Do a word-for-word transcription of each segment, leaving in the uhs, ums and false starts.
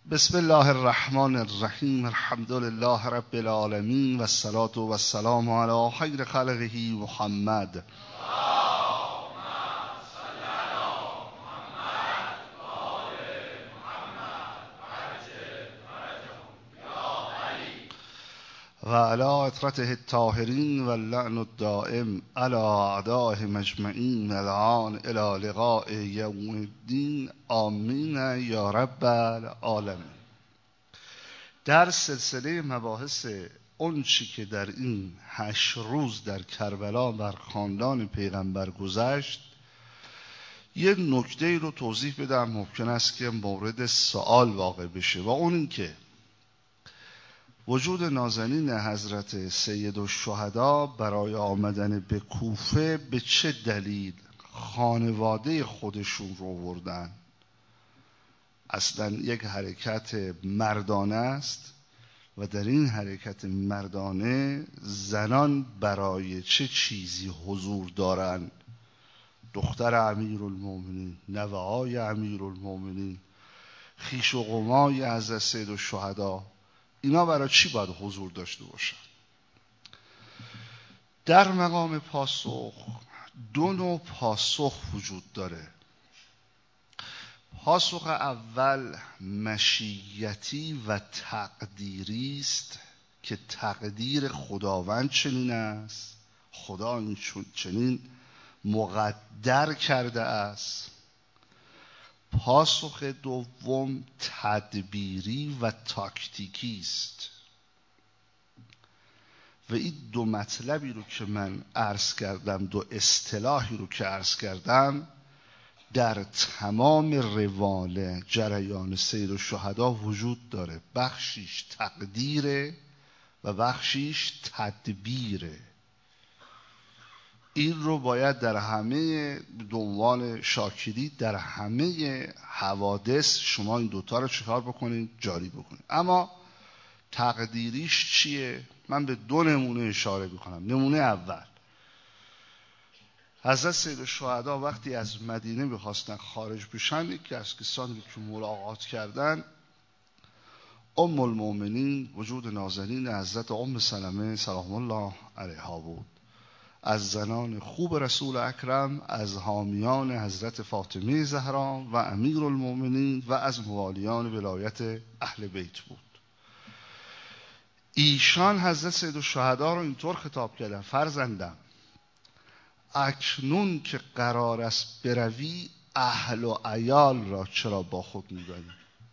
بسم الله الرحمن الرحیم. الحمد لله رب العالمین و الصلاة و السلام علی خیر خلقه محمد. و علی اطرته الطاهرین و اللعن الدائم علی اعدائهم اجمعین الان الی لقاء یوم الدین. آمین یا رب العالمین. در سلسله مباحث اون چی که در این هشت روز در کربلا بر خاندان پیغمبر گذشت، یه نکته رو توضیح بدم، ممکن است که مورد سوال واقع بشه، و اون این که وجود نازنین حضرت سید الشهدا برای آمدن به کوفه به چه دلیل خانواده خودشون رو آوردن؟ اصلا یک حرکت مردانه است و در این حرکت مردانه زنان برای چه چیزی حضور دارند؟ دختر امیرالمومنین، نوه‌های امیرالمومنین، خویش و قومای حضرت سید الشهدا، اینا برای چی باید حضور داشته باشن؟ در مقام پاسخ دو نوع پاسخ وجود داره. پاسخ اول مشیتی و تقدیری است که تقدیر خداوند چنین است، خدا این چنین مقدر کرده است. پاسخ دوم تدبیری و تاکتیکی است. و این دو مطلبی رو که من عرض کردم، دو اصطلاحی رو که عرض کردم، در تمام روال جریان سیر الشهدا وجود داره. بخشیش تقدیره و بخشیش تدبیره. این رو باید در همه دنوال شاکری، در همه حوادث شما این دوتا رو چکار بکنید؟ جاری بکنید. اما تقدیریش چیه؟ من به دو نمونه اشاره بکنم. نمونه اول، حضرت سید الشهدا وقتی از مدینه بخواستن خارج بشن، یکی از کسانی که ملاقات کردن ام المؤمنین وجود نازنین حضرت ام سلمه سلام الله علیها بود. از زنان خوب رسول اکرم، از حامیان حضرت فاطمه زهرا و امیرالمؤمنین و از موالیان ولایت اهل بیت بود. ایشان حضرت سید الشهدا رو اینطور خطاب کردن: فرزندم، اکنون که قرار است بروی، اهل و عیال را چرا با خود میبری؟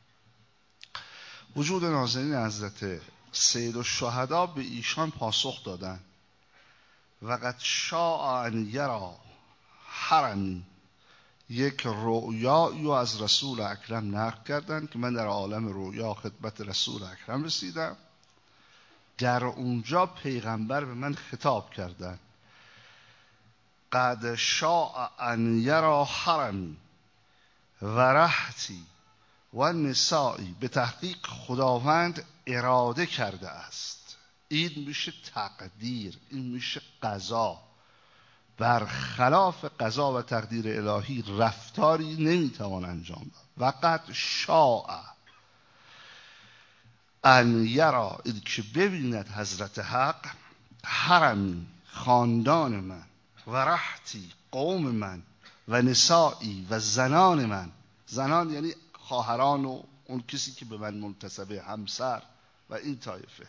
وجود نازنین حضرت سید الشهدا به ایشان پاسخ دادن: وقد شاء ان یرا حرمی. یک رؤیایی از رسول اکرم نقل کردن که من در عالم رؤیا خدمت رسول اکرم رسیدم. در اونجا پیغمبر به من خطاب کردن: قد شاء ان یرا حرمی و رحتی و نسائی. به تحقیق خداوند اراده کرده است. این میشه تقدیر، این میشه قضا. برخلاف قضا و تقدیر الهی رفتاری نمیتوان انجام داد. وقد شاء ان یرا، این که ببیند حضرت حق، حرمی، خاندان من، و رحتی، قوم من، و نسائی، و زنان من. زنان یعنی خواهران و اون کسی که به من منتسبه، همسر و این طایفه.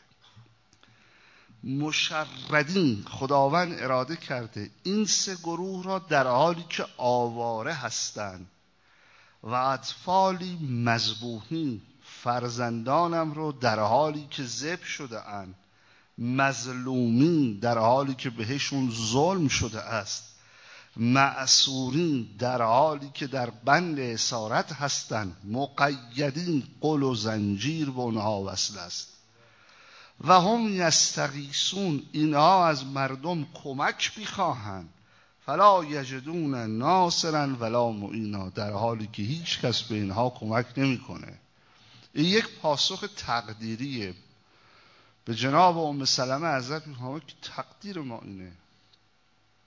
مشردین، خداوند اراده کرده این سه گروه را در حالی که آواره هستند، و اطفالی مذبوحین، فرزندانم رو در حالی که ذبح شده اند، مظلومین، در حالی که بهشون ظلم شده است، معصورین، در حالی که در بند اسارت هستند، مقیدین، قل و زنجیر به اونها وصل است، و هم یستغیثون، اینها از مردم کمک میخواهند، فلا یجدون ناصرا ولا معینا، در حالی که هیچ کس به اینها کمک نمیکنه. این یک پاسخ تقدیریه. به جناب ام سلمه حضرت میفرماید که تقدیر ما اینه،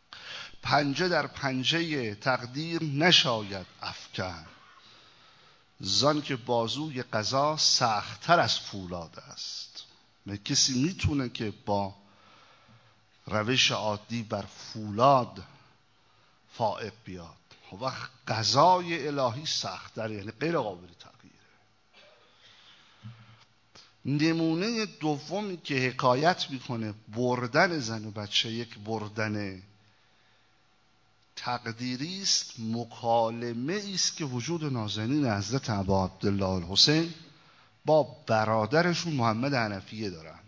پنجه در پنجه تقدیر نشاید افکن. زان که بازوی قضا سخت‌تر از فولاد است. کسی میتونه که با روش عادی بر فولاد فائق بیاد، خب وقت قضای الهی سخت‌تر، یعنی غیر قابل تغییره. نمونه دومی که حکایت میکنه بردن زن و بچه یک بردن تقدیری است، مکالمه است که وجود نازنین حضرت ابا عبدالله الحسین با برادرشون محمد حنفیه دارن.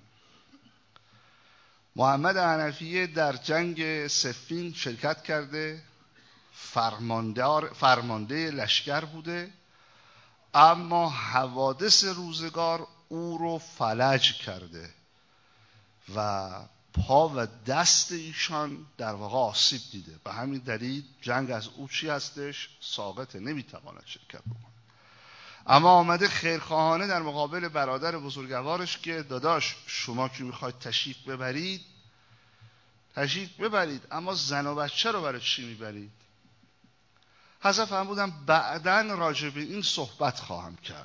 محمد حنفیه در جنگ صفین شرکت کرده، فرماندار فرمانده لشکر بوده، اما حوادث روزگار او رو فلج کرده و پا و دست ایشان در واقع آسیب دیده. به همین دلیل جنگ از او چی هستش؟ ساقطه، نمیتواند شرکت بکنه. اما آمده خیرخواهانه در مقابل برادر بزرگوارش که داداش شما که میخواید تشریف ببرید تشریف ببرید، اما زن و بچه رو برای چی میبرید؟ حضرت فرمودن بعداً راجع به این صحبت خواهم کرد.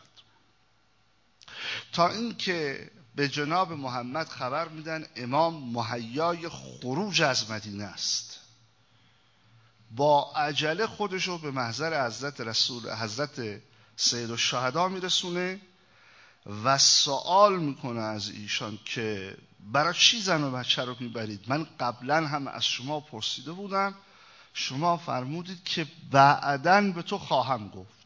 تا اینکه به جناب محمد خبر میدن امام مهیای خروج از مدینه است، با عجله خودشو به محضر حضرت رسول حضرت سید الشهدا میرسونه و سوال میکنه از ایشان که برای چی زن و بچه رو میبرید؟ من قبلا هم از شما پرسیده بودم، شما فرمودید که بعداً به تو خواهم گفت.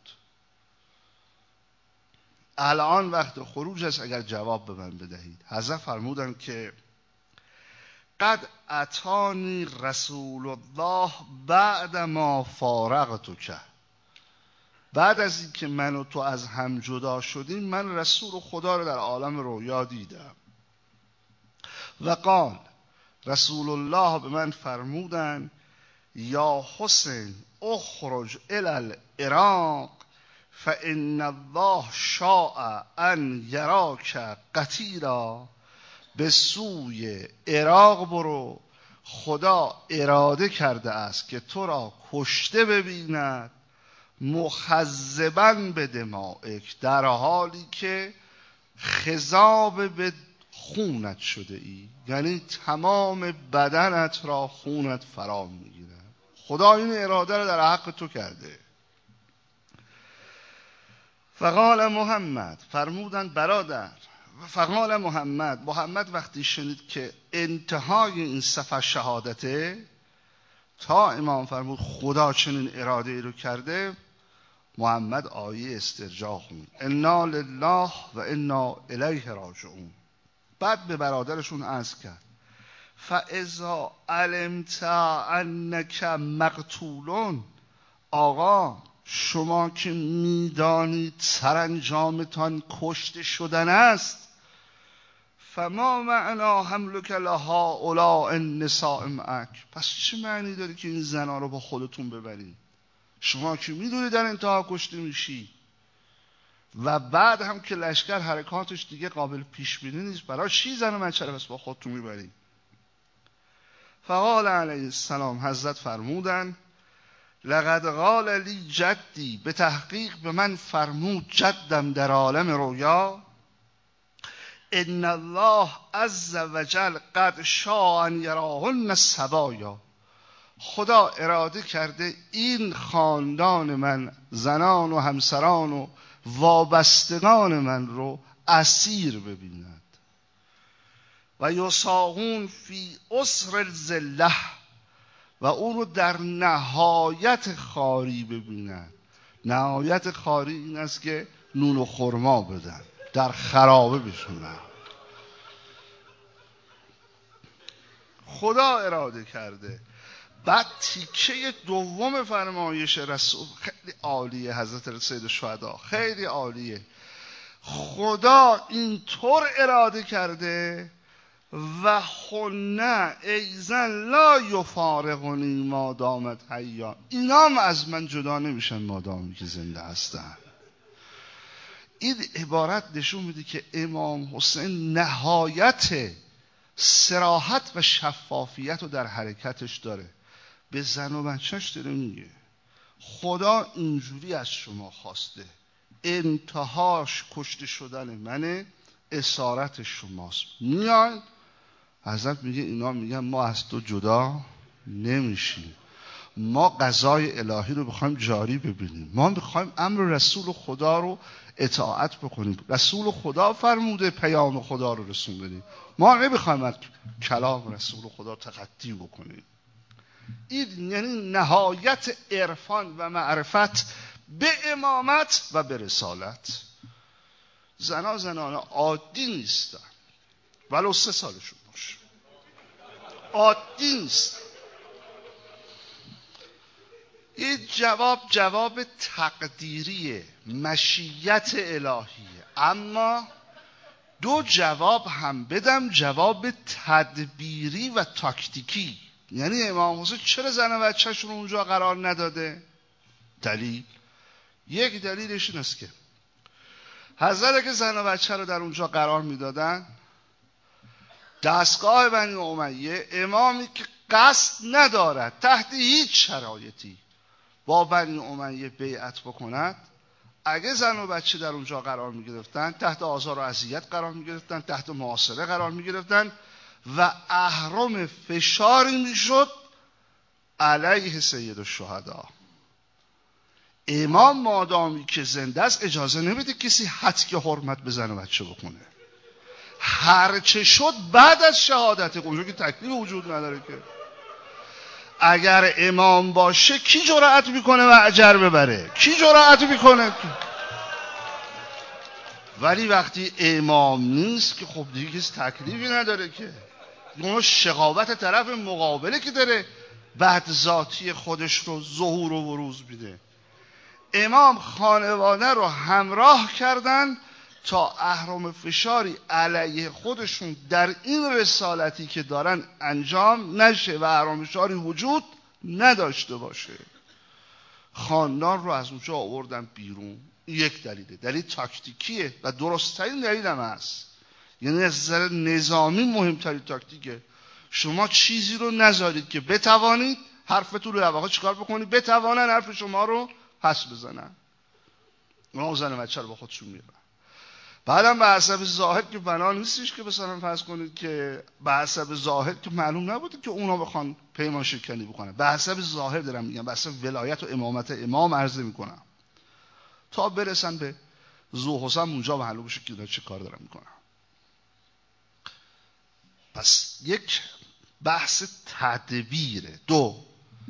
الان وقت خروج است، اگر جواب به من بدهید. حضرت فرمودن که قد اتانی رسول الله بعد ما فارقتک، بعد از این که من و تو از هم جدا شدیم من رسول خدا رو در عالم رویا دیدم. و قال، رسول الله به من فرمودن یا حسین اخرج الی العراق فان الله شاء ان یراک قتیلا، به سوی عراق برو، خدا اراده کرده است که تو را کشته ببیند، مخضباً به دمائک، در حالی که خضاب به خونت شده ای، یعنی تمام بدنت را خونت فرا میگیره. خدا این اراده را در حق تو کرده. فقال محمد، فرمودن برادر، فقال محمد، محمد وقتی شنید که انتهای این سفر شهادته، تا امام فرمود خدا چنین اراده ای رو کرده، محمد آیه استرجاع خوند، انا لله و انا الیه راجعون. بعد به برادرشون عرض کرد فاذا علمت انک مقتولون، آقا شما که میدانید سرانجامتان کشته شدن است، فما معنا حملک لهؤلاء النساء معک، پس چه معنی داری که این زنا رو با خودتون ببرید؟ شما که میدونید در انتها کشته میشی و بعد هم که لشکر حرکاتش دیگه قابل پیش بینی نیست، برای چی زن و بچه رو بس با خودتون میبرید؟ فقال علیه السلام، حضرت فرمودن لقد قال لی جدی، به تحقیق به من فرمود جدم در عالم رویا، ان الله عز وجل قد شاء ان یراهن سبایا، خدا اراده کرده این خاندان من، زنان و همسران و وابستگان من رو اسیر ببیند، و یساقون فی اسر الذله، و او رو در نهایت خاری ببیند. نهایت خاری این است که نون و خرما بدن، در خرابه بشونن. خدا اراده کرده. بعد تیکه دوم فرمایش رسول خیلی عالیه، حضرت سید الشهدا خیلی عالیه. خدا اینطور اراده کرده و خنه ایزن لا یفارقنی ما دامت حیا، اینا هم از من جدا نمیشن مادامی که زنده هستن. این عبارت نشون میده که امام حسین نهایت صراحت و شفافیت رو در حرکتش داره. به زن و بچهش داره میگه خدا اینجوری از شما خواسته انتهاش کشته شدن منه، اسارت شماست. میان حضرت میگه اینا میگن ما از تو جدا نمیشیم، ما قضای الهی رو بخوایم جاری ببینیم، ما میخوایم امر رسول خدا رو اطاعت بکنیم. رسول خدا فرموده پیام خدا رو رسون بدیم، ما نمیخوایم از کلام رسول خدا تخطی بکنیم. این یعنی نهایت عرفان و معرفت به امامت و به رسالت. زنا زنان عادی نیستن ولو سه سالشون باشه، عادی نیست. این جواب جواب تقدیری مشیت الهیه. اما دو جواب هم بدم، جواب تدبیری و تاکتیکی. یعنی امام حسین چرا زن و بچه‌شون اونجا قرار نداده؟ دلیل، یک دلیلش این است که حضرت که زن و بچه رو در اونجا قرار میدادن، دستگاه بنی امیه، امامی که قصد ندارد تحت هیچ شرایطی با بنی امیه بیعت بکند، اگه زن و بچه در اونجا قرار میگرفتن تحت آزار و اذیت قرار میگرفتن، تحت محاصره قرار میگرفتن و اهرم فشاری میشد علیه سید الشهدا. امام مادامی که زنده است اجازه نمیده کسی حد که حرمت به زن و بچه بکنه. هرچه شد بعد از شهادت، اونجا که تکلیف وجود نداره که. اگر امام باشه کی جرأت میکنه و اجر ببره؟ کی جرأت میکنه؟ ولی وقتی امام نیست که خب دیگه کسی تکلیفی نداره که. اون شقاوت طرف مقابله که داره بعد ذاتی خودش رو ظهور و بروز میده. امام خانواده رو همراه کردن تا اهرم فشاری علیه خودشون در این رسالتی که دارن انجام نشه و اهرم فشاری وجود نداشته باشه. خاندان رو از اونجا آوردن بیرون. یک دلیله، دلیل تاکتیکیه و درست‌ترین دلیل هم هست. یعنی از نظر نظامی مهمترین تاکتیکه. شما چیزی رو نذارید که بتوانید حرفتون رو در واقع چیکار بکنید؟ بتوانن حرف شما رو پس بزنن. اونا زن و بچه رو با خودشون میبرن. بعدم به حسب ظاهر که بنا نیستش که مثلا فرض کنید که به حسب ظاهر که معلوم نبوده که اونا بخوان پیمان شکنی بکنن. به حسب ظاهر دارم میگم، به حسب ولایت و امامت امام عرضه میکنم تا برسن به ذوالحسن اونجا معلوم بشه که اینا چه کار دارن میکنن. پس یک بحث تدبیره. دو،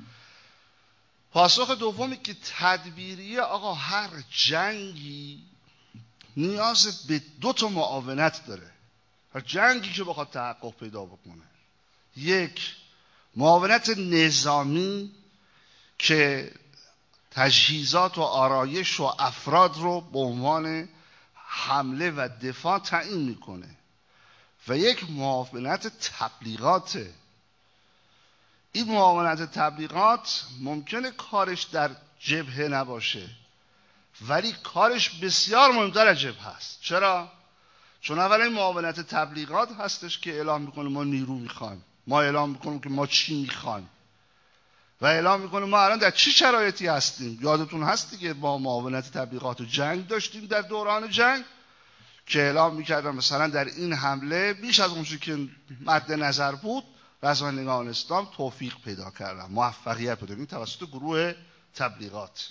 پاسخ دومی که تدبیریه، آقا هر جنگی نیاز به دو تا معاونت داره. هر جنگی که بخواد تحقق پیدا بکنه، یک معاونت نظامی که تجهیزات و آرایش و افراد رو به عنوان حمله و دفاع تعیین میکنه، و یک معاونت تبلیغاته. این معاونت تبلیغات ممکنه کارش در جبهه نباشه ولی کارش بسیار مهمتر از جبهه هست. چرا؟ چون اولا این معاونت تبلیغات هستش که اعلام میکنه ما نیرو میخوایم، ما اعلام میکنیم که ما چی میخوایم و اعلام میکنیم ما الان در چی شرایطی هستیم. یادتون هست دیگه ما معاونت تبلیغات و جنگ داشتیم در دوران جنگ که اعلام میکردن مثلا در این حمله بیش از اونچه که مد نظر بود رضوانیان اسلام توفیق پیدا کردن، موفقیت پیدا کردن توسط گروه تبلیغات.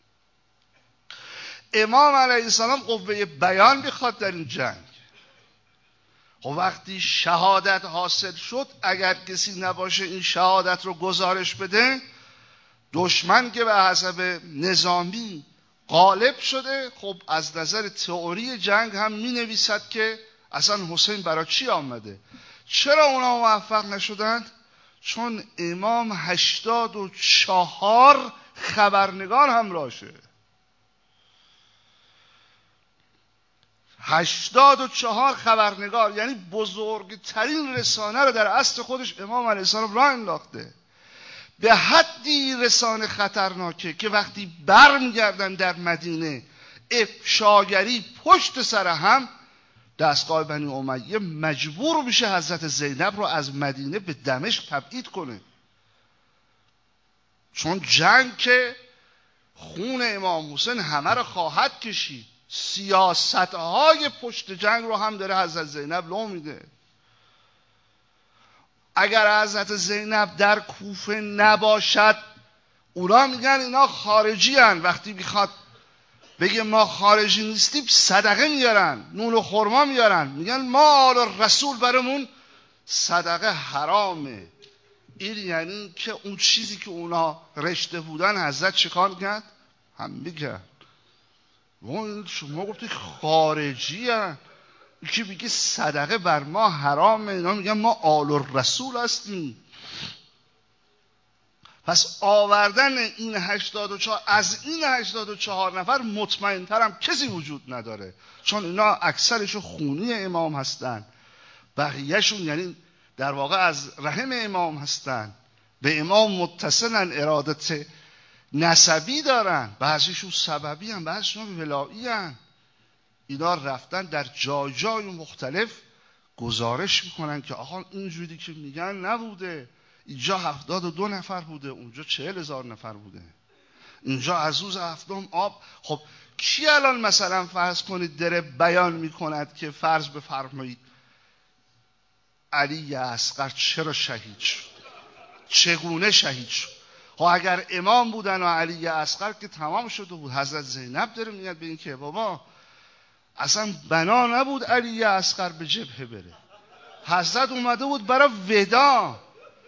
امام علیه السلام قوه بیان میخواد در این جنگ. خب وقتی شهادت حاصل شد، اگر کسی نباشه این شهادت رو گزارش بده، دشمن که به حسب نظامی غالب شده، خب از نظر تئوری جنگ هم می نویسد که اصلا حسین برای چی آمده. چرا اونا موفق نشدند؟ چون امام هشتاد و چهار خبرنگار همراهشه. هشتاد و چهار خبرنگار، یعنی بزرگترین رسانه رو در اصل خودش امام علیه السلام راه انداخته. به حدی رسانه خطرناکه که وقتی بر میگردن در مدینه افشاگری پشت سر هم، دستگاه بنی امیه مجبور میشه حضرت زینب رو از مدینه به دمشق تبعید کنه. چون جنگ که خون امام حسین همه رو خواهد کشید. سیاستهای پشت جنگ رو هم داره حضرت زینب لو میده. اگر حضرت زینب در کوفه نباشد، اونا میگن اینا خارجی هن، وقتی میخواد بگه ما خارجی نیستیم صدقه میارن، نون و خرما میارن، میگن ما آل رسول برامون صدقه حرامه. این یعنی که اون چیزی که اونا رشته بودن حضرت چیکار کرد؟ هم میگن شما گفتی خارجی هن، که میگه صدقه بر ما حرامه، اینا میگن ما آل الرسول هستیم. پس آوردن این هشتاد و چهار، از این هشتاد و چهار نفر مطمئن ترم کسی وجود نداره، چون اینا اکثرشون خونی امام هستن، بقیهشون یعنی در واقع از رحم امام هستن، به امام متصلن، ارادت نسبی دارن، بعضیشون سببی هم، بعضیشون ولایی هم. اینا رفتن در جای جای مختلف گزارش میکنن که آقا اینجوری که میگن نبوده، اینجا هفتاد و دو نفر بوده، اونجا چهل هزار نفر بوده، اینجا از روز هفتم آب. خب کی الان مثلا فرض کنید داره بیان میکند که فرض بفرمایید علی اصغر چرا شهید شد، چگونه شهید شد؟ خب اگر امام بودن و علی اصغر که تمام شده بود. حضرت زینب داره میاد به این که بابا اصلا بنا نبود علی اصغر به جبهه بره، حضرت اومده بود برای ودا.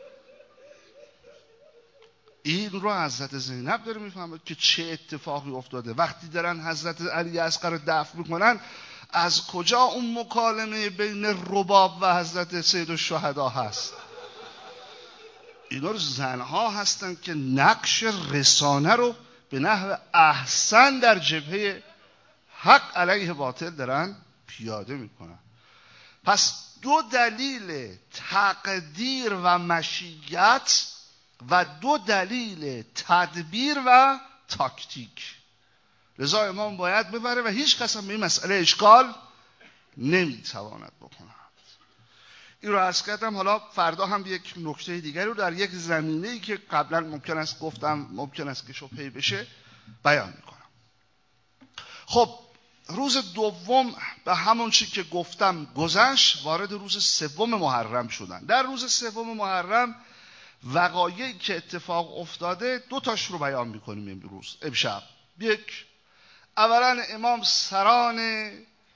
این رو حضرت زینب داره میفهمه که چه اتفاقی افتاده. وقتی دارن حضرت علی اصغر رو دفن میکنن، از کجا اون مکالمه بین رباب و حضرت سید الشهدا هست؟ اینا رو زنها هستن که نقش رسانه رو به نحو احسن در جبهه حق علیه باطل دارن پیاده میکنن. پس دو دلیل تقدیر و مشیت و دو دلیل تدبیر و تاکتیک. لذا امام باید ببره و هیچ کس هم به این مسئله اشکال نمیتواند بکند. این رو عرض کردم. حالا فردا هم یک نکته دیگری رو در یک زمینه‌ای که قبلا ممکن است گفتم ممکن است که شبهه‌ای بشه بیان میکنم. خب روز دوم به همون چی که گفتم گذشت، وارد روز سوم محرم شدن. در روز سوم محرم وقایعی که اتفاق افتاده دو تاش رو بیان میکنیم امروز امشب. یک، اولا امام سران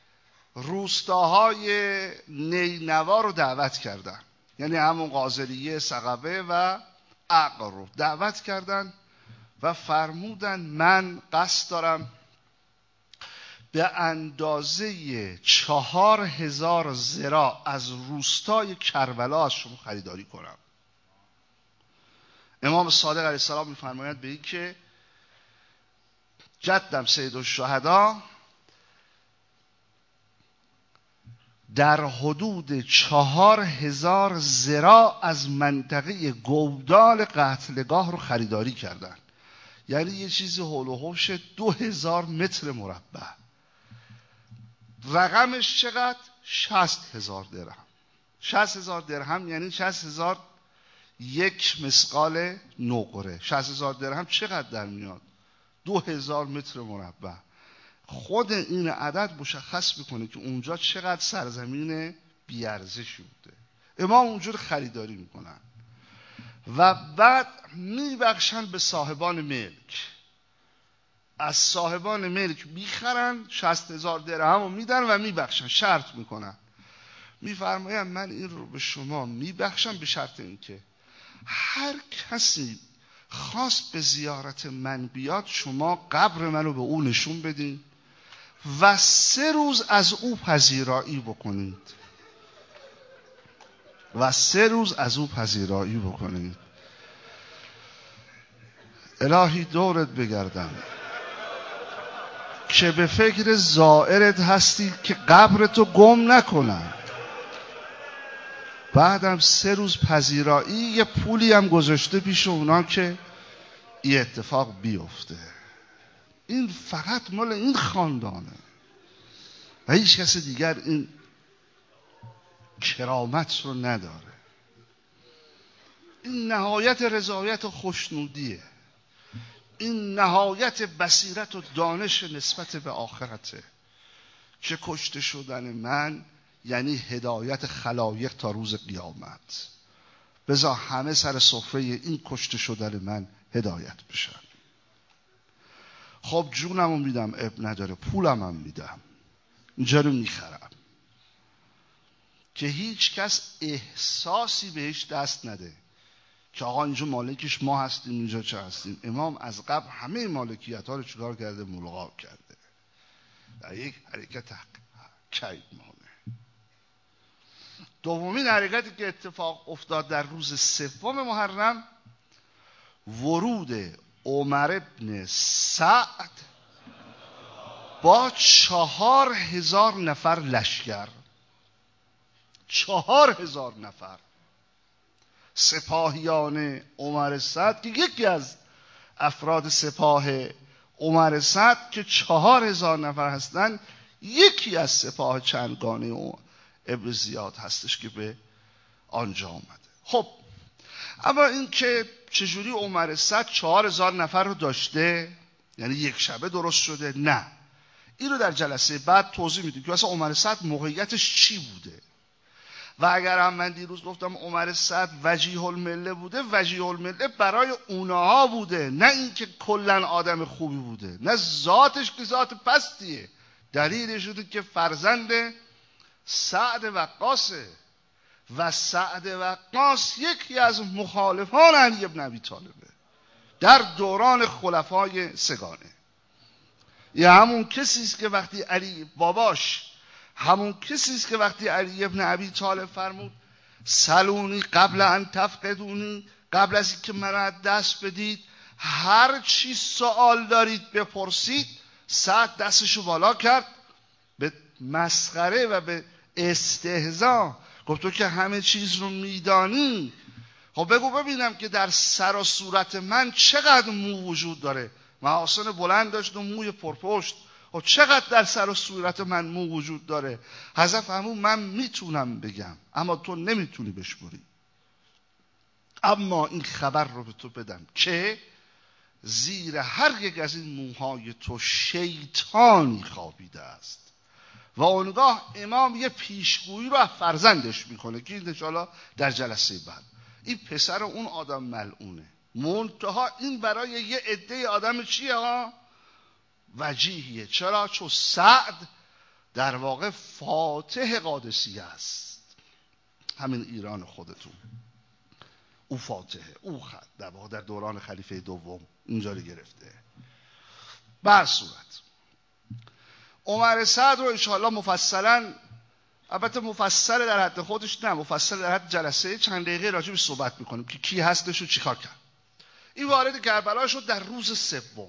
روستاهای نینوا رو دعوت کردن، یعنی همون قاضریه، ثقفه و عقر رو دعوت کردن و فرمودن من قصد دارم به اندازه چهار هزار ذراع از روستای کربلا از شما خریداری کنم. امام صادق علیه السلام می‌فرماید به این که جدم سید الشهدا در حدود چهار هزار ذراع از منطقه گودال قتلگاه رو خریداری کردن، یعنی یه چیزی حول و حوش دو هزار متر مربع. رقمش چقدر؟ شصت هزار درهم. شصت هزار درهم یعنی شصت هزار یک مسقال نقره. شصت هزار درهم چقدر در میاد؟ دو هزار متر مربع. خود این عدد مشخص میکنه که اونجا چقدر سرزمین بیارزشی بوده. امام اونجا رو خریداری میکنن و بعد میبخشن به صاحبان ملک. از صاحبان ملک میخرن، شصت هزار درهم رو میدن و میبخشن، شرط میکنن، میفرمایم من این رو به شما میبخشم به شرط اینکه هر کسی خواست به زیارت من بیاد شما قبر منو به او نشون بدین و سه روز از او پذیرایی بکنید و سه روز از او پذیرایی بکنید. الهی دورت بگردم که به فکر زائرت هستی که قبرتو گم نکنن، بعدم سه روز پذیرایی، یه پولی هم گذاشته پیش اونا که این اتفاق بیفته. این فقط مال این خاندانه و هیچ کس دیگر این کرامت رو نداره. این نهایت رضایت و خوشنودیه. این نهایت بصیرت و دانش نسبت به آخرته که کشته شدن من یعنی هدایت خلایق تا روز قیامت. بذار همه سر سفره این کشته شدن من هدایت بشن. خب جونمو میدم، اب نداره، پولم هم میدم، اینجا رو میخرم که هیچ کس احساسی بهش دست نده که آقا اینجا مالکش ما هستیم، اینجا چه هستیم. امام از قبل همه مالکیت ها رو چیکار کرده؟ ملغا کرده در یک حرکت کید مانه. دومین حرکتی که اتفاق افتاد در روز سوم محرم، ورود عمر بن سعد با چهار هزار نفر لشکر. چهار هزار نفر سپاهیان عمر سعد که یکی از افراد سپاه عمر سعد که چهار هزار نفر هستند، یکی از سپاه چندگانه ابن زیاد هستش که به آنجا آمده. خب اما این که چجوری عمر سعد چهار هزار نفر رو داشته، یعنی یک شبه درست شده، نه، این رو در جلسه بعد توضیح میدیم که اصلا عمر سعد موقعیتش چی بوده. و اگر هم من دیروز گفتم عمر سعد وجیه المله بوده، وجیه المله برای اونها بوده، نه اینکه کلا آدم خوبی بوده، نه ذاتش که ذات پستیه. دلیلش شده که فرزند سعد وقاصه و سعد وقاص یکی از مخالفان علی بن ابی طالبه در دوران خلفای سگانه. یه همون کسی است که وقتی علی باباش همون کسی است که وقتی علی ابن ابی طالب فرمود سلونی قبل ان تفقدونی، قبل از اینکه منو از دست بدید هر چی سوال دارید بپرسید، سعد دستشو بالا کرد به مسخره و به استهزا گفت تو که همه چیز رو میدانی، خب بگو ببینم که در سر و صورت من چقدر مو وجود داره. محاسن بلند داشت و موی پرپشت، خب چقدر در سر و صورت من مو وجود داره؟ حذف همون من میتونم بگم اما تو نمیتونی بشمری. اما این خبر رو به تو بدم که زیر هر یک از این موهای تو شیطانی خوابیده است. و اونگاه امام یه پیشگویی رو از فرزندش میکنه که این انشاءالله در جلسه بعد. این پسر اون آدم ملعونه، منتها این برای یه عده آدم چیه ها؟ وجیهیه. چرا؟ چون سعد در واقع فاتح قادسیه است، همین ایران خودتون، او فاتحه، او خد در واقع در دوران خلیفه دوم اینجا رو گرفته. بر صورت عمر سعد رو انشاءالله مفصلا، البته مفصل در حد خودش نه، مفصل در حد جلسه چند دقیقه راجع به صحبت میکنیم که کی هستش و چیکار کرد. این وارد کربلا شد در روز سوم.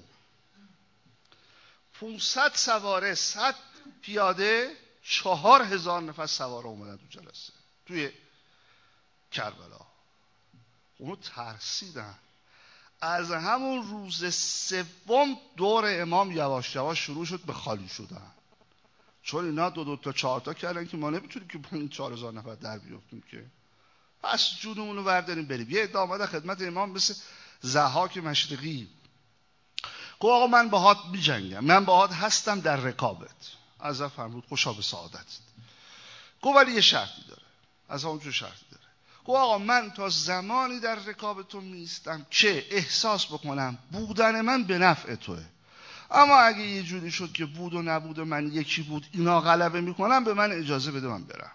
پانصد سواره، صد پیاده، چهار هزار نفر سواره اومدن تو جلسه توی کربلا. اونو ترسیدن. از همون روز سوم دور امام یواش یواش شروع شد به خالی شدن، چون اینا دو دو تا چهار تا کردن که ما نمیتونیم که با این چهار هزار نفر در بیافتیم که، پس جونمونو برداریم بریم. یه عده آمده خدمت امام مثل ضحاک مشرقی، گفت آقا من باهات میجنگم، من باهات هستم در رکابت. از فرمود خوشا به سعادت. گفت ولی یه شرطی داره. از اونجور شرطی داره. گفت آقا من تا زمانی در رکاب تو میستم که احساس بکنم بودن من به نفع توه، اما اگه یه جوری شد که بود و نبود و من یکی بود اینا غلبه میکنم، به من اجازه بده من برم.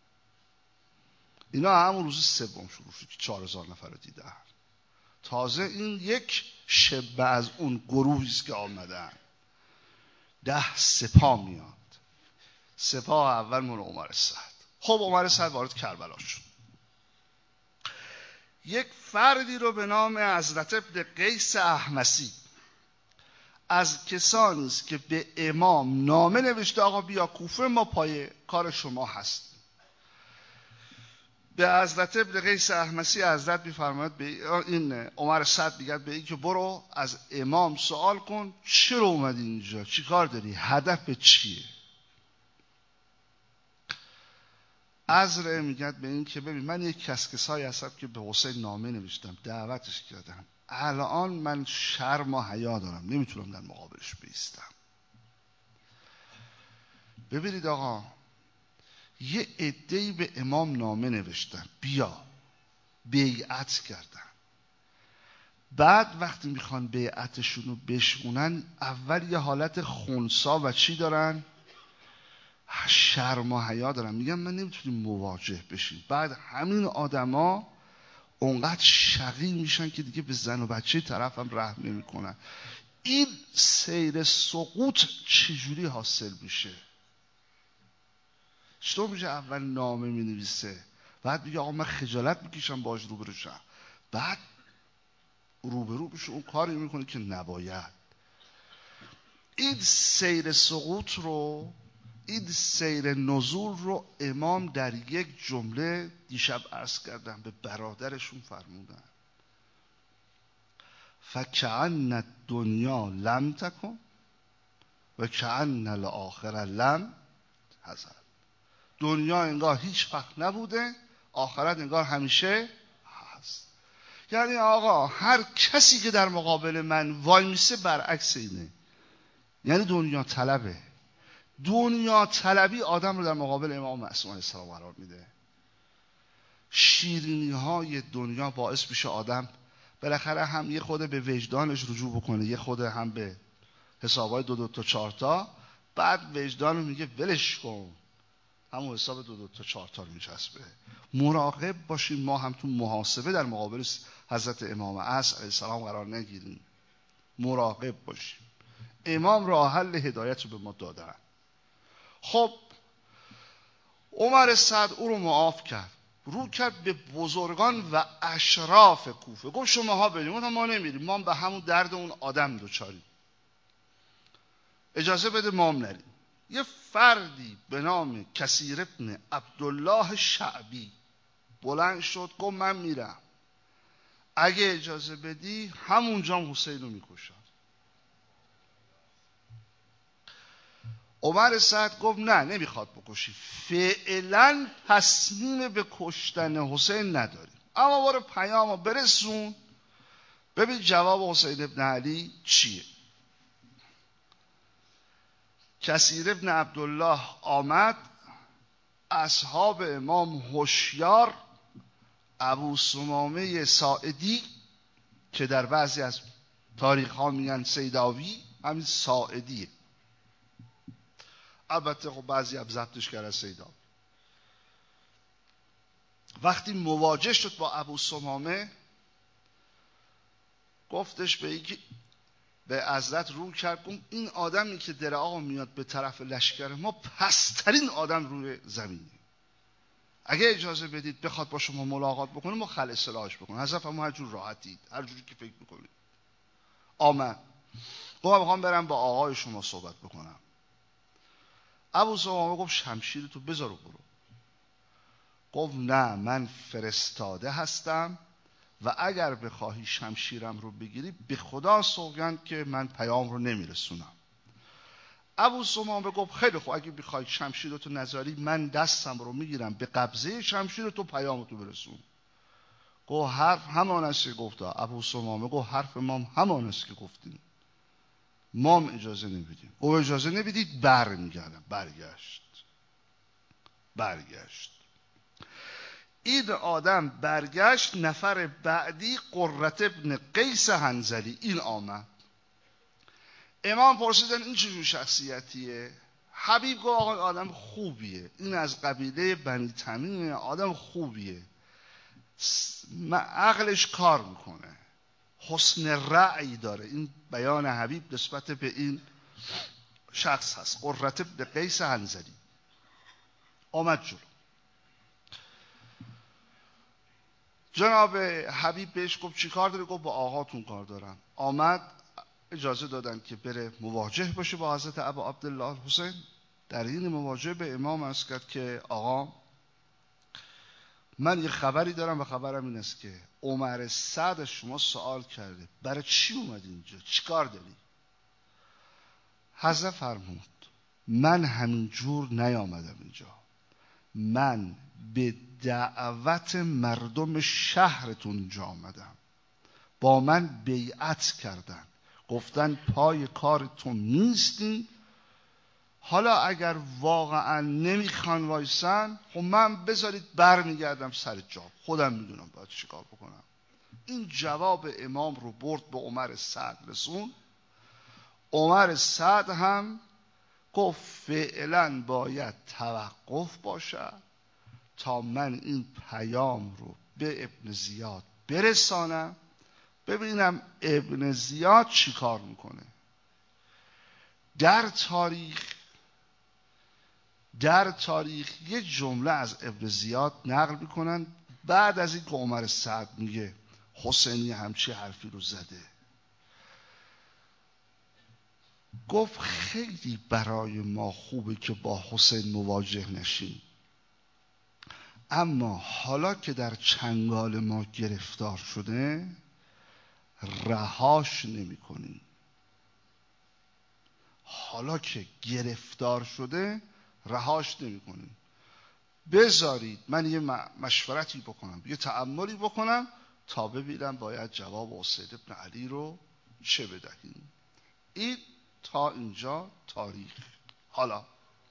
اینا همون روز سوم شروع شد که چهار هزار نفر رو دیدن. تازه این یک شبه از اون گروهی است که آمدن. ده سپاه میاد. سپاه اول مال عمر سعد. خب عمر سعد وارد کربلا شد. یک فردی رو به نام حضرت ابن قیس احمسی از کسانی است که به امام نامه نوشته آقا بیا کوفه، ما پای کار شما هست. به حضرت ابن قیس احمسی حضرت می‌فرماید به این عمر سعد میگه به این که برو از امام سوال کن چرا اومدی اینجا، چی کار داری، هدف چیه. عذر میگه به این که ببین من یک کسکسایی هستم که به حسین نامه نوشتم، دعوتش کردم، الان من شرم و حیا دارم، نمیتونم در مقابلش بایستم. ببینید آقا، یه عده‌ای به امام نامه نوشتن بیا، بیعت کردن. بعد وقتی میخوان بیعتشون رو بشمونن، اول یه حالت خنثی و چی دارن؟ شرم و حیا دارن. میگن من نمیتونیم مواجه بشیم. بعد همین آدما اونقدر شقی میشن که دیگه به زن و بچه طرف هم رحم نمی کنن. این سیر سقوط چجوری حاصل میشه؟ چطور میشه اول نامه می نویسه، بعد میگه آقا من خجالت میکشم باش روبرو شم، بعد روبرو بشه اون کاری میکنه که نباید. این سیر سقوط رو، این سیر نزول رو امام در یک جمله دیشب عرض کردم به برادرشون فرمودن: فکأن الدنیا لم تکن و کأن الاخره لم تزل. دنیا انگار هیچ وقت نبوده، آخرت انگار همیشه هست. یعنی آقا هر کسی که در مقابل من وای میسه برعکس اینه، یعنی دنیا طلبه. دنیا طلبی آدم رو در مقابل امام معصوم علیه السلام قرار میده. شیرینی های دنیا باعث میشه آدم بالاخره هم یه خود به وجدانش رجوع بکنه، یه خود هم به حسابای دو دو تا چهار تا. بعد وجدان میگه ولش کن، همون حساب دو دو تا چهار تا رو میچسبه. مراقب باشیم ما هم تو محاسبه در مقابل حضرت امام عصر علیه السلام قرار نگیریم. مراقب باشیم. امام راه حل هدایت رو به ما دادن. خب عمر سعد او رو معاف کرد، رو کرد به بزرگان و اشراف کوفه، گفت شماها بریم. ما نمیریم، ما به همون درد اون آدم دوچاریم، اجازه بده ما هم نریم. یه فردی به نام کثیر ابن عبدالله شعبی بلند شد گفت من میرم، اگه اجازه بدی همونجا حسین رو میکشم. عمر سعد گفت نه نمیخواد بکشی، فعلا تصمیم به کشتن حسین نداریم، اما برو پیامو برسون ببین جواب حسین ابن علی چیه. کثیر ابن عبدالله آمد، اصحاب امام هوشیار، ابو سمامه ساعدی که در بعضی از تاریخ ها میگن سیداوی، همین ساعدیه، البته خب بعضی هم ضبطش کرده سیداوی. وقتی مواجه شد با ابو سمامه، گفتش به یکی به حضرت رو کرد، گفت این آدمی که در آقا میاد به طرف لشکر ما پسترین آدم روی زمینه، اگه اجازه بدید بخواد با شما ملاقات بکنه ما خل اصلاحش بکنه. حضرت فرمود هر جور راحتید، هر جوری که فکر میکنید. آمد گفت میخوام برم با آقای شما صحبت بکنم. ابو سمامه گفت شمشیر تو بذار و برو. گفت نه من فرستاده هستم و اگر بخواهی شمشیرم رو بگیری به خدا سوگند که من پیام رو نمیرسونم. ابو سمامه گفت خیلی خوب، اگه بخوای شمشیرتو نذاری من دستم رو میگیرم به قبضه شمشیر تو پیامتو برسون. گفت حرف همان است که گفت. ابو سمامه گفت حرف ما همان است که گفتیم، ما هم اجازه نمیدیم. گفت اجازه نمیدید بر میگردم. برگشت برگشت این آدم برگشت. نفر بعدی قرة ابن قیس حنظلی این آمد. امام پرسیدن این چه جور شخصیتیه؟ حبیب گفت آقا آدم خوبیه، این از قبیله بنی تمیمه، آدم خوبیه، عقلش کار میکنه، حسن رأی داره. این بیان حبیب نسبت به این شخص هست، قرة ابن قیس حنظلی. آمد جلو. جناب حبیب بهش گفت چی کار داری؟ گفت با آقاتون کار دارم. آمد، اجازه دادن که بره مواجه باشه با حضرت ابا عبدالله حسین. در این مواجه به امام عرض کرد که آقا من یه خبری دارم و خبرم این است که عمر سعد شما سوال کرده برای چی اومدی اینجا، چی کار داری؟ حضرت فرمود من همین جور نیامدم اینجا، من به دعوت مردم شهرتون اینجا آمدم با من بیعت کردن، گفتن پای کار تو نیستیم. حالا اگر واقعا نمیخوان وایسن، خب من بذارید برمیگردم سر جا، خودم میدونم باید چیکار بکنم. این جواب امام رو برد به عمر سعد رسون. عمر سعد هم گفت فعلا باید توقف باشد تا من این پیام رو به ابن زیاد برسانم، ببینم ابن زیاد چی کار میکنه. در تاریخ در تاریخ یه جمله از ابن زیاد نقل میکنن بعد از این که عمر سعد میگه حسینی همچی حرفی رو زده. گفت خیلی برای ما خوبه که با حسین مواجه نشیم، اما حالا که در چنگال ما گرفتار شده رهاش نمی کنیم. حالا که گرفتار شده رهاش نمی کنیم. بذارید من یه مشورتی بکنم، یه تأملی بکنم تا ببینم باید جواب حسین ابن علی رو چه بدهیم. این تا اینجا تاریخ. حالا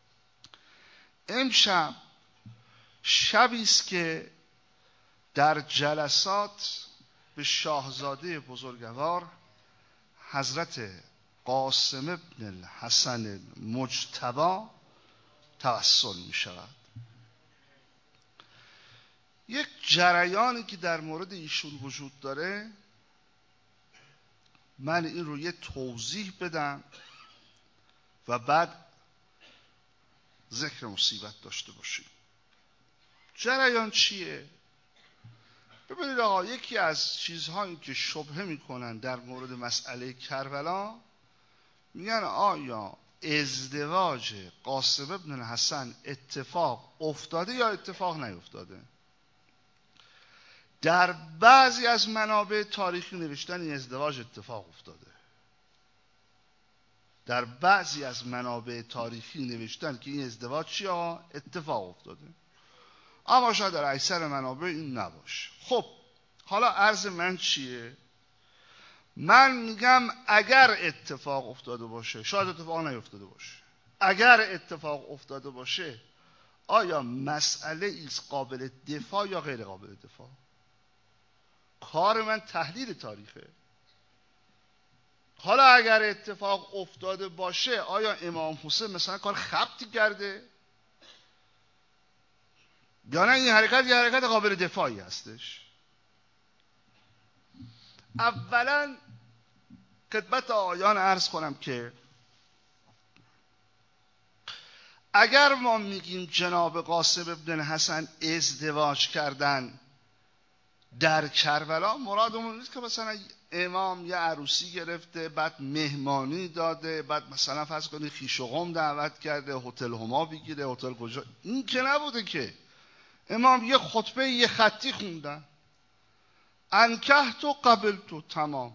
امشب شبی است که در جلسات به شاهزاده بزرگوار حضرت قاسم ابن الحسن مجتبی توسل می شود. یک جریانی که در مورد ایشون وجود داره، من این رو یه توضیح بدم و بعد ذکر مصیبت داشته باشیم. جریان چیه؟ ببینید آقا، یکی از چیزهایی که شبهه میکنن در مورد مسئله کربلا، میگن آیا ازدواج قاسم ابن الحسن اتفاق افتاده یا اتفاق نیفتاده؟ در بعضی از منابع تاریخی نوشتن این ازدواج اتفاق افتاده. در بعضی از منابع تاریخی نوشتن که این ازدواج چی آقا؟ اتفاق افتاده. اما شاید در اکثر منابع این نباشه. خب حالا عرض من چیه؟ من میگم اگر اتفاق افتاده باشه، شاید اتفاق نیفتاده باشه، اگر اتفاق افتاده باشه آیا مسئله ایست قابل دفاع یا غیر قابل دفاع؟ کار من تحلیل تاریخه. حالا اگر اتفاق افتاده باشه آیا امام حسین مثلا کار خبتی کرده؟ یا نه این حرکت یه حرکت قابل دفاعی هستش؟ اولا خدمت آیان عرض کنم که اگر ما میگیم جناب قاسم ابن حسن ازدواج کردن در کربلا، مرادمون نیست که مثلا امام یه عروسی گرفته بعد مهمانی داده بعد مثلا فرض کنید خویش و قوم دعوت کرده هتل هما بگیره هتل کجا. این که نبوده که. امام یه خطبه یه خطی خوندن، انکحت و قبلت و تمام.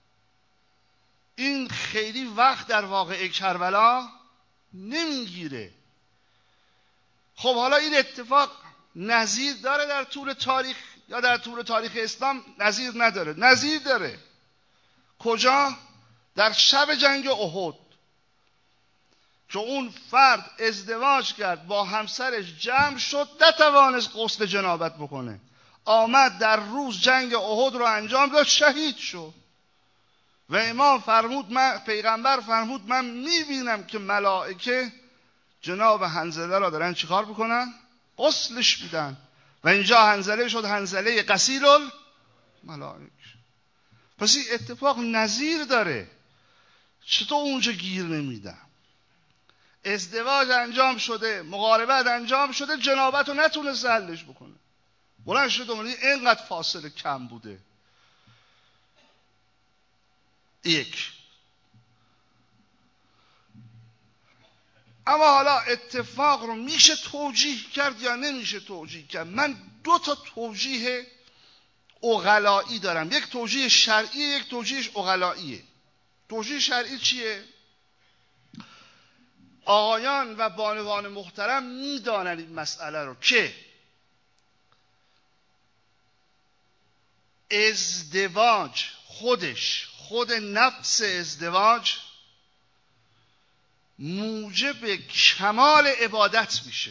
این خیلی وقت در واقع کربلا نمیگیره. خب حالا این اتفاق نظیر داره در طول تاریخ یا در طول تاریخ اسلام؟ نظیر نداره. نظیر داره. کجا؟ در شب جنگ احد که اون فرد ازدواج کرد با همسرش، جمع شد، نتوانست غسل جنابت بکنه، آمد در روز جنگ احد رو انجام داد، شهید شد. و امام فرمود، من پیغمبر فرمود من میبینم که ملائکه جناب حنظله را دارن چیکار بکنن؟ غسلش میدن. و اینجا حنظله شد حنظله غسیل الملائکه. پس این اتفاق نظیر داره. چطور اونجا گیر نمیدن؟ ازدواج انجام شده، مقاربت انجام شده، جنابت رو نتونست حلش بکنه، بلند شده دومانی اینقدر فاصله کم بوده. یک. اما حالا اتفاق رو میشه توجیه کرد یا نمیشه توجیه کرد؟ من دو تا توجیه عقلایی دارم، یک توجیه شرعی، یک توجیهش عقلاییه. توجیه شرعی چیه؟ آقایان و بانوان محترم میدانند این مسئله رو که ازدواج خودش، خود نفس ازدواج موجب کمال عبادت میشه.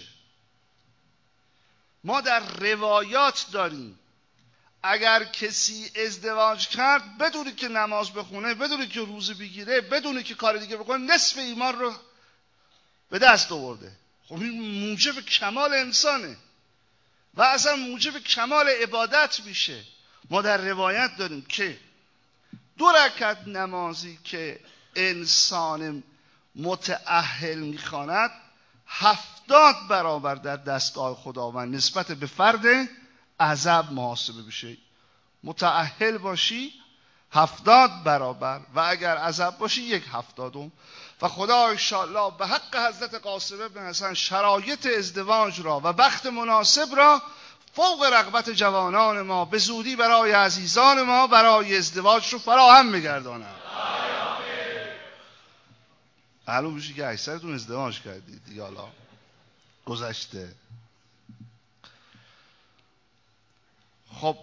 ما در روایات داریم اگر کسی ازدواج کرد بدونی که نماز بخونه، بدونی که روزه بگیره، بدونی که کار دیگه بکنه، نصف ایمان رو به دست آورده. خب این موجب کمال انسانه و اصلا موجب کمال عبادت میشه. ما در روایت داریم که دو رکعت نمازی که انسان متأهل میخواند هفتاد برابر در دستگاه خداوند نسبت به فرد عزب محاسبه بشه. متأهل باشی هفتاد برابر و اگر عزب باشی یک هفتادم. و خدا انشاءالله به حق حضرت قاسم بن حسن شرایط ازدواج را و بخت مناسب را فوق رغبت جوانان ما به زودی برای عزیزان ما برای ازدواج رو فراهم می‌گردانند. معلوم میشه که اکثرتون ازدواج کردید دیگه، حالا گذشته. خب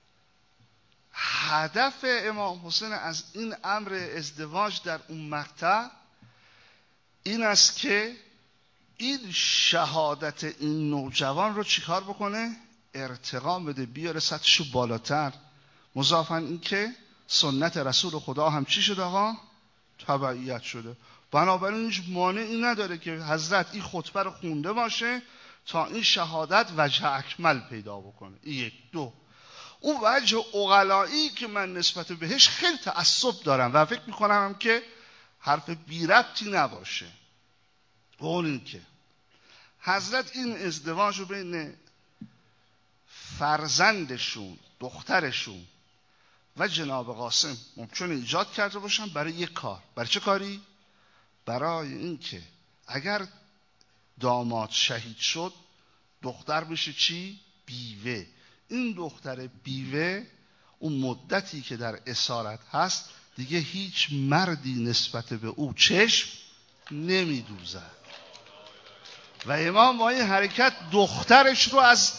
هدف امام حسین از این امر ازدواج در اون مقطع این است که این شهادت این نوجوان رو چیکار بکنه؟ ارتقا بده، بیاره سطحشو بالاتر. مضافاً این که سنت رسول خدا هم چی شده آقا؟ تبعیت شده. بنابراین هیچ مانعی نداره که حضرت این خطبه رو خونده باشه تا این شهادت وجه اکمل پیدا بکنه. این یک. دو، اون وجه عقلایی که من نسبت بهش خیلی تعصب دارم و فکر میکنم هم که حرف بی ربطی نباشه، اون این که حضرت این ازدواج رو بین فرزندشون، دخترشون و جناب قاسم ممکنه ایجاد کرده باشن برای یک کار. برای چه کاری؟ برای این که اگر داماد شهید شد دختر بشه چی؟ بیوه. این دختر بیوه اون مدتی که در اسارت هست دیگه هیچ مردی نسبت به او چشم نمیدوزد و امام با این حرکت دخترش رو از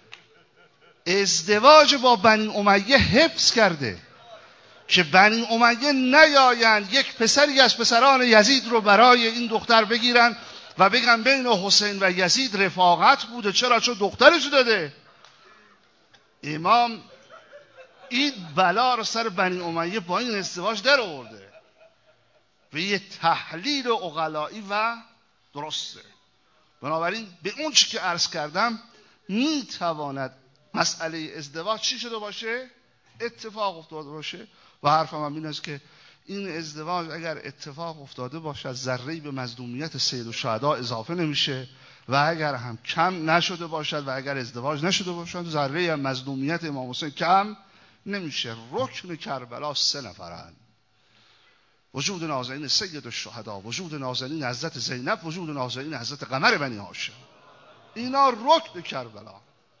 ازدواج با بنی امیه حفظ کرده که بنی امیه نیایند یک پسری از پسران یزید رو برای این دختر بگیرن و بگن بین حسین و یزید رفاقت بوده. چرا؟ چون دخترش داده. امام این بلا رو سر بنی امیه با این ازدواج در آورده و یه تحلیل عقلایی و درسته. بنابراین به اون چی که عرض کردم میتواند مسئله ازدواج چی شده باشه؟ اتفاق افتاده باشه. و حرفم هم این است که این ازدواج اگر اتفاق افتاده باشه ذره‌ای به مظلومیت سید الشهدا اضافه نمیشه و اگر هم کم نشده باشد و اگر ازدواج نشده باشد ذره‌ای هم مظلومیت امام حسین کم نمیشه. رکن کربلا سه نفرن: وجود نازنین سید الشهدا، وجود نازنین حضرت زینب، وجود نازنین حضرت قمر بنی هاشم. اینا رکن کربلا.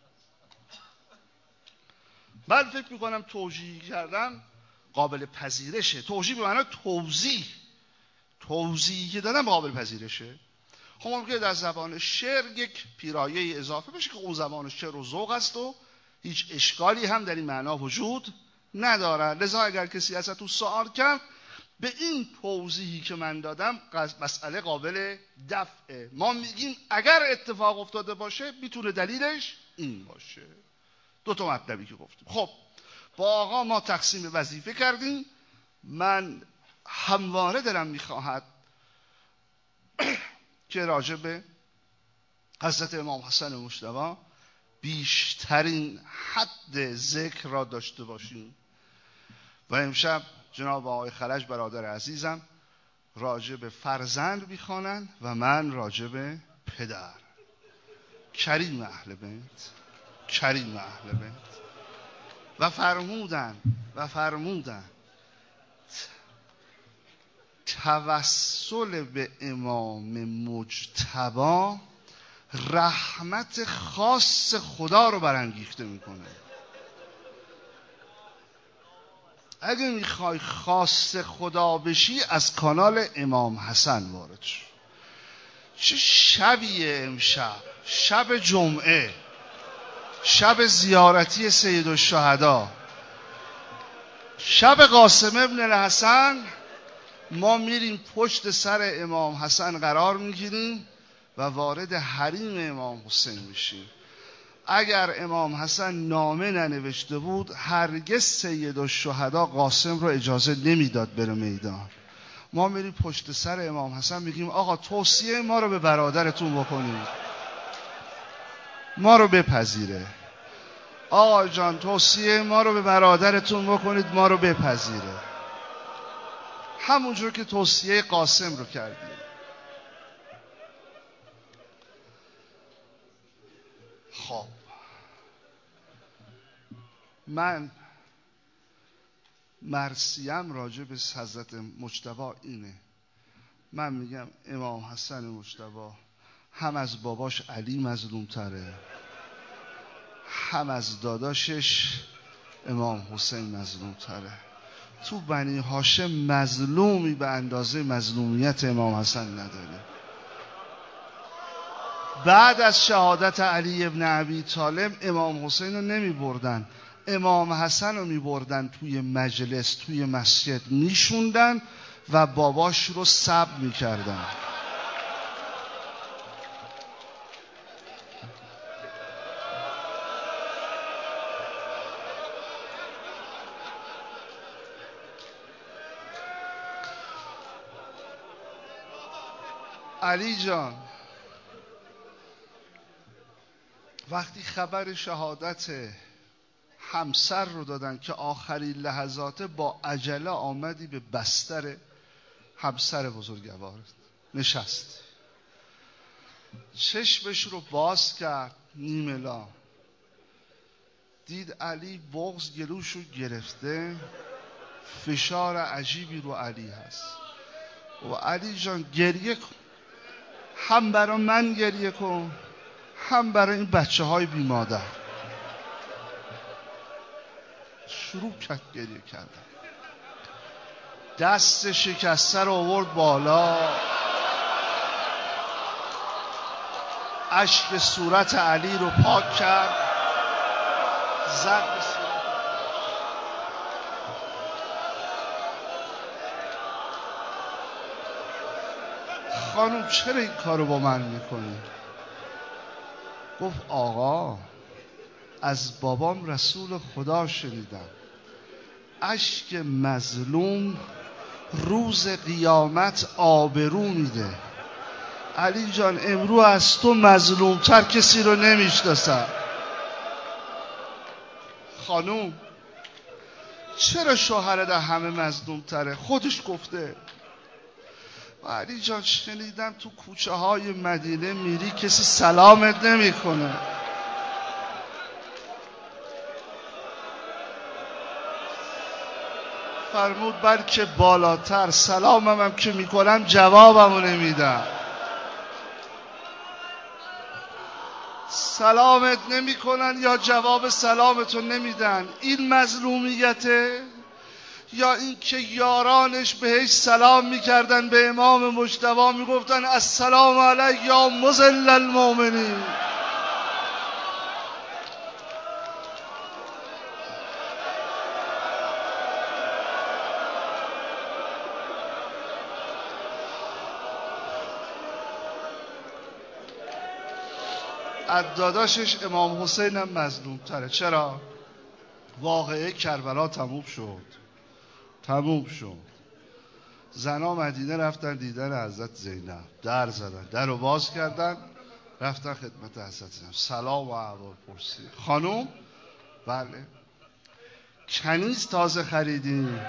من فکر میکنم توجیه کردم قابل پذیرشه. توجیه به معنی توضیح، توضیحی که دادم قابل پذیرشه. خب ممکنه در زبان شعر یک پیرایه اضافه بشه که اون زبان شعر و ذوق است و هیچ اشکالی هم در این معنا وجود نداره. لذا اگر کسی از تو سوال کرد به این توضیحی که من دادم مسئله قابل دفعه. ما میگیم اگر اتفاق افتاده باشه میتونه دلیلش این باشه. دو تا مطلبی که گفتیم. خب با آقا ما تقسیم وظیفه کردیم. من همواره دلم میخواهد که راجع به حضرت امام حسن مجتبی بیشترین حد ذکر را داشته باشیم و امشب جناب آقای خلج برادر عزیزم راجع به فرزند میخوانند و من راجع به پدر. کریم اهل بیت، کریم اهل بیت. و فرمودن و فرمودن توسل به امام مجتبی رحمت خاص خدا رو برانگیخته میکنه. اگه میخوای خاص خدا بشی از کانال امام حسن وارد شو. چه شبیه امشب، شب جمعه، شب زیارتی سید الشهدا. شب قاسم ابن الحسن ما میریم پشت سر امام حسن قرار میگیریم و وارد حریم امام حسین میشیم. اگر امام حسن نامه ننوشته بود هرگز سید الشهدا قاسم رو اجازه نمیداد بره میدان. ما میریم پشت سر امام حسن میگیم آقا توصیه ما رو به برادرتون بکنید، ما رو بپذیره. آقا جان توصیه ما رو به برادرتون بکنید، ما رو بپذیره. همونجور که توصیه قاسم رو کردیم. خب من مرسیم راجع به حضرت مجتبی اینه، من میگم امام حسن مجتبی هم از باباش علی مظلوم تره، هم از داداشش امام حسین مظلوم تره. تو بنی هاشم مظلومی به اندازه مظلومیت امام حسن نداره. بعد از شهادت علی ابن ابی طالب امام حسین رو نمی بردن، امام حسن رو می بردن توی مجلس توی مسجد میشوندن و باباش رو سب می کردن. علی جان وقتی خبر شهادت همسر رو دادن که آخرین لحظات با عجله آمدی به بستر همسر بزرگوار نشست، چشمش رو باز کرد نیملا، دید علی بغض گلوش رو گرفته، فشار عجیبی رو علی هست و علی جان گریه کن، هم برای من گریه کن هم برای این بچه های بی مادر. شروع کرد گریه کردن، دست شکسته رو آورد بالا، اشک صورت علی رو پاک کرد، زد به صورت. خانم چرا این کارو با من میکنی؟ گفت آقا از بابام رسول خدا شنیدم اشک مظلوم روز قیامت آبرو میده. علی جان امرو از تو مظلومتر کسی رو نمیشناسم. خانوم چرا شوهرت همه مظلومتره؟ خودش گفته. علی جان شنیدم تو کوچه های مدینه میری کسی سلامت نمیکنه. فرمود بلکه بالاتر سلامم هم که میکنم جوابمو نمیدم. سلامت نمیکنن یا جواب سلامتو نمیدن. این مظلومیته یا این که یارانش بهش سلام میکردن به امام مجتبی میگفتن السلام علیک یا مذل المؤمنین. از داداشش امام حسین هم مظلوم تره. چرا؟ واقعه کربلا تموم شد تموم شد زنا مدینه رفتن دیدن حضرت زینب، در زدن، در رو باز کردن، رفتن خدمت حضرت زینب سلام و احوال پرسی. خانوم بله کنیز تازه خریدیم.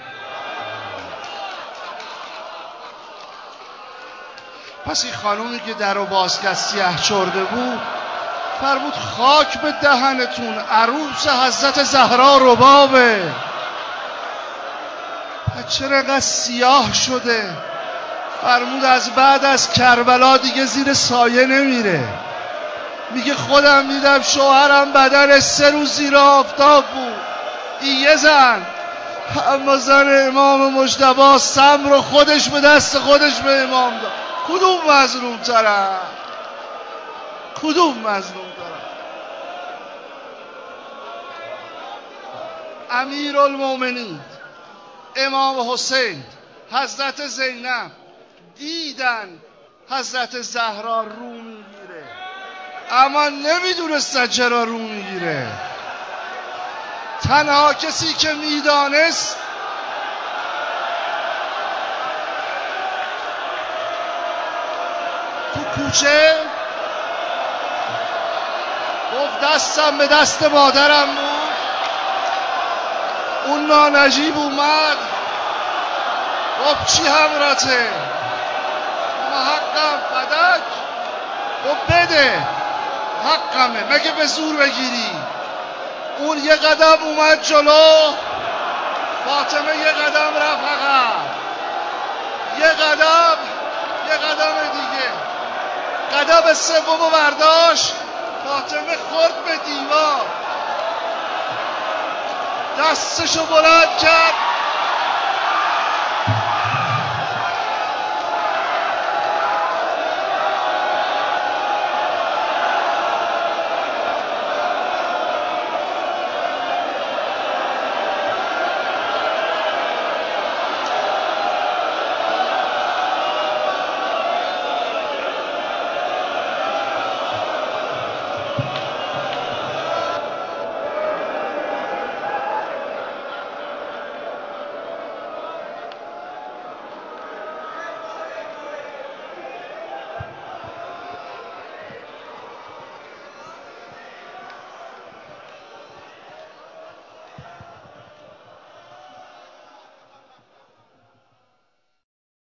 پس این خانومی که در رو باز کرد سیاه چرده بود فرمود خاک به دهنتون عروس حضرت زهرا ربابه. چرا اینقدر سیاه شده؟ فرمود از بعد از کربلا دیگه زیر سایه نمیره. میگه خودم دیدم شوهرم بدن سه روز زیر آفتاب بود، این یه زن، اما زن امام مجتبی سم رو خودش به دست خودش به امام داد. کدوم مظلوم تره؟ کدوم مظلوم تره؟ امیر المومنین امام حسین، حضرت زینب دیدن حضرت زهرا رو میگیره، اما نمیدونستن چرا رو میگیره. تنها کسی که میدانست تو کوچه گفت دستم به دست مادرم بود، اون نانجیب اومد گفت چی همراته؟ ما حقم فدک. گفت بده، حقمه، مگه به زور بگیری؟ اون یه قدم اومد جلو، فاطمه یه قدم رفت عقب، یه قدم، یه قدم دیگه، قدم سومو برداشت، فاطمه خورد به دیوار، دستشو بلند کرد